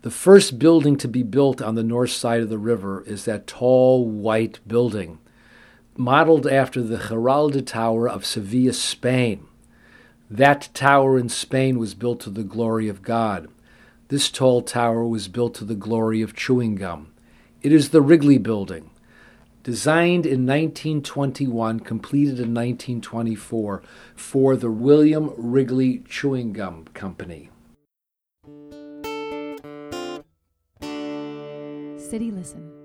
The first building to be built on the north side of the river is that tall white building, modeled after the Giralda Tower of Sevilla, Spain. That tower in Spain was built to the glory of God. This tall tower was built to the glory of chewing gum. It is the Wrigley Building. Designed in 1921, completed in 1924 for the William Wrigley Chewing Gum Company. City Listen.